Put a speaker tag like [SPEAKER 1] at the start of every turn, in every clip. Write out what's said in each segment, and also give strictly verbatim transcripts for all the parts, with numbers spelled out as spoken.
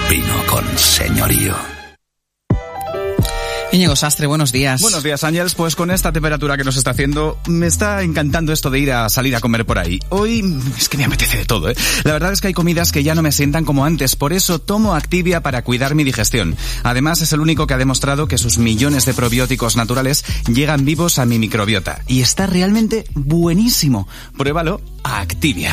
[SPEAKER 1] Vino con señorío.
[SPEAKER 2] Íñigo Sastre, buenos días.
[SPEAKER 3] Buenos días, Ángels. Pues con esta temperatura que nos está haciendo, me está encantando esto de ir a salir a comer por ahí. Hoy es que me apetece de todo, ¿eh? La verdad es que hay comidas que ya no me sientan como antes, por eso tomo Activia para cuidar mi digestión. Además, es el único que ha demostrado que sus millones de probióticos naturales llegan vivos a mi microbiota. Y está realmente buenísimo. Pruébalo a Activia.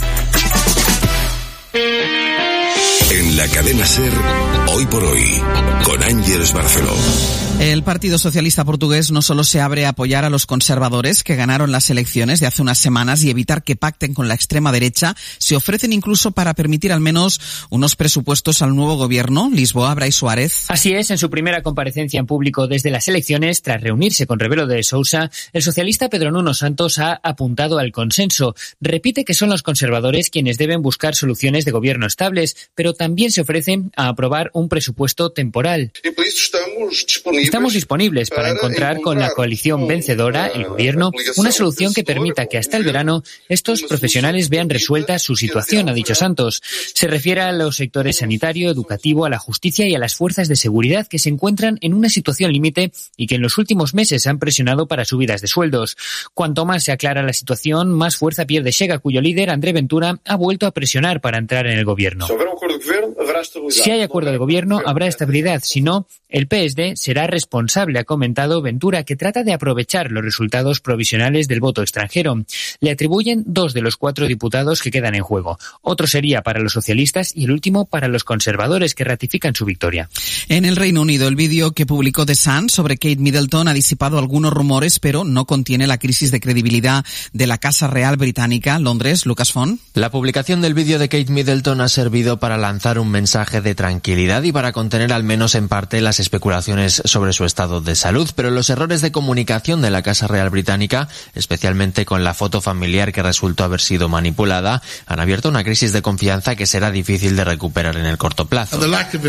[SPEAKER 1] En la cadena SER, Hoy por Hoy, con Ángels Barceló.
[SPEAKER 2] El Partido Socialista Portugués no solo se abre a apoyar a los conservadores que ganaron las elecciones de hace unas semanas y evitar que pacten con la extrema derecha, se ofrecen incluso para permitir al menos unos presupuestos al nuevo gobierno. Lisboa, Brais Suárez.
[SPEAKER 4] Así es, en su primera comparecencia en público desde las elecciones, tras reunirse con Rebelo de Sousa, el socialista Pedro Nuno Santos ha apuntado al consenso. Repite que son los conservadores quienes deben buscar soluciones de gobierno estables, pero también se ofrecen a aprobar un presupuesto temporal. Estamos disponibles para encontrar con la coalición vencedora, el gobierno, una solución que permita que hasta el verano estos profesionales vean resuelta su situación, ha dicho Santos. Se refiere a los sectores sanitario, educativo, a la justicia y a las fuerzas de seguridad que se encuentran en una situación límite y que en los últimos meses han presionado para subidas de sueldos. Cuanto más se aclara la situación, más fuerza pierde Chega, cuyo líder, André Ventura, ha vuelto a presionar para entrar en el gobierno. Si hay acuerdo de gobierno, habrá estabilidad. Si no, el P S D será responsable, ha comentado Ventura, que trata de aprovechar los resultados provisionales del voto extranjero. Le atribuyen dos de los cuatro diputados que quedan en juego. Otro sería para los socialistas y el último para los conservadores, que ratifican su victoria.
[SPEAKER 2] En el Reino Unido, el vídeo que publicó The Sun sobre Kate Middleton ha disipado algunos rumores, pero no contiene la crisis de credibilidad de la Casa Real Británica. Londres, Lucas Font.
[SPEAKER 5] La publicación del vídeo de Kate Middleton ha servido para lanzar un mensaje de tranquilidad y para contener al menos en parte las especulaciones sobre su estado de salud, pero los errores de comunicación de la Casa Real Británica, especialmente con la foto familiar que resultó haber sido manipulada, han abierto una crisis de confianza que será difícil de recuperar en el corto plazo.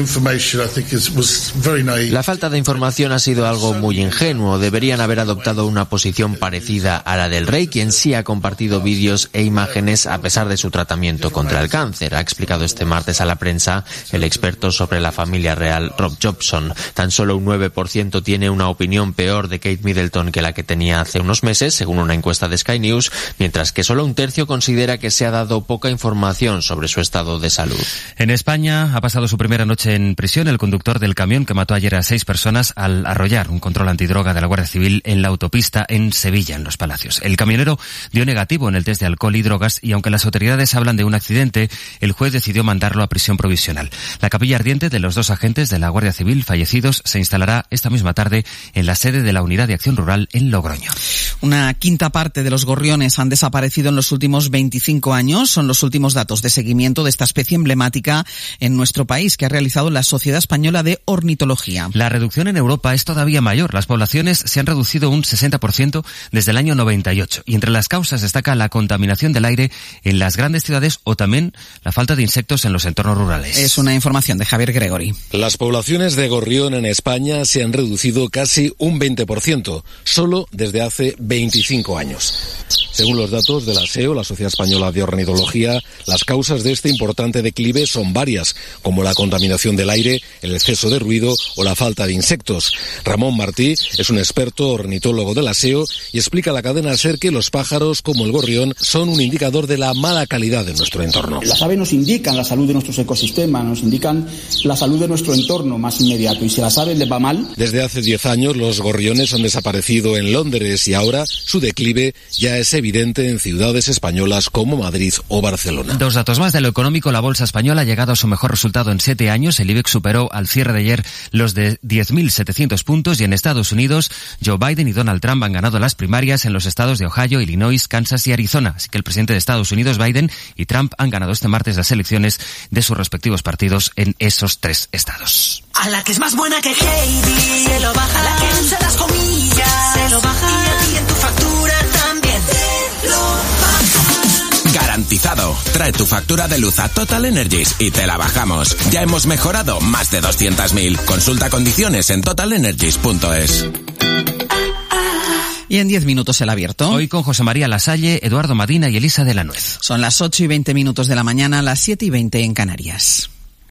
[SPEAKER 5] La falta de información ha sido algo muy ingenuo. Deberían haber adoptado una posición parecida a la del rey, quien sí ha compartido vídeos e imágenes a pesar de su tratamiento contra el cáncer, ha explicado este martes a la prensa el experto sobre la familia real Rob Jobson. Tan solo un nueve por ciento tiene una opinión peor de Kate Middleton que la que tenía hace unos meses, según una encuesta de Sky News, mientras que solo un tercio considera que se ha dado poca información sobre su estado de salud.
[SPEAKER 6] En España ha pasado su primera noche en prisión el conductor del camión que mató ayer a seis personas al arrollar un control antidroga de la Guardia Civil en la autopista en Sevilla, en Los Palacios. El camionero dio negativo en el test de alcohol y drogas y aunque las autoridades hablan de un accidente, el juez decidió mandarlo a prisión provisional. La capilla ardiente de los dos agentes de la Guardia Civil fallecidos se instalará esta misma tarde en la sede de la Unidad de Acción Rural en Logroño.
[SPEAKER 2] Una quinta parte de los gorriones han desaparecido en los últimos veinticinco años. Son los últimos datos de seguimiento de esta especie emblemática en nuestro país que ha realizado la Sociedad Española de Ornitología.
[SPEAKER 6] La reducción en Europa es todavía mayor. Las poblaciones se han reducido un sesenta por ciento desde el año noventa y ocho. Y entre las causas destaca la contaminación del aire en las grandes ciudades o también la falta de insectos en los entornos rurales.
[SPEAKER 2] Es una información de Javier Gregory.
[SPEAKER 7] Las poblaciones de gorrión en España se han reducido casi un veinte por ciento, solo desde hace veinticinco años. Según los datos de la S E O, la Sociedad Española de Ornitología, las causas de este importante declive son varias, como la contaminación del aire, el exceso de ruido o la falta de insectos. Ramón Martí es un experto ornitólogo de la S E O y explica a la cadena SER que los pájaros, como el gorrión, son un indicador de la mala calidad de nuestro entorno.
[SPEAKER 8] Las aves nos indican la salud de nuestros ecosistemas, nos indican la salud de nuestro entorno más inmediato, y si a las aves les va mal...
[SPEAKER 7] Desde hace diez años los gorriones han desaparecido en Londres y ahora su declive ya es evidente en ciudades españolas como Madrid o Barcelona.
[SPEAKER 6] Dos datos más de lo económico. La bolsa española ha llegado a su mejor resultado en siete años. El IBEX superó al cierre de ayer los de diez mil setecientos puntos y en Estados Unidos Joe Biden y Donald Trump han ganado las primarias en los estados de Ohio, Illinois, Kansas y Arizona. Así que el presidente de Estados Unidos, Biden, y Trump han ganado este martes las elecciones de sus respectivos partidos en esos tres estados.
[SPEAKER 9] A la que es más buena que Heidi, se lo baja. A la que usa las comillas, se lo baja. Y a ti en tu factura también te lo baja.
[SPEAKER 10] Garantizado. Trae tu factura de luz a Total Energies y te la bajamos. Ya hemos mejorado más de doscientos mil. Consulta condiciones en total energies punto es.
[SPEAKER 2] Y en diez minutos el abierto.
[SPEAKER 6] Hoy con José María Lasalle, Eduardo Madina y Elisa de la Nuez.
[SPEAKER 2] Son las ocho y veinte minutos de la mañana, las siete y veinte en Canarias.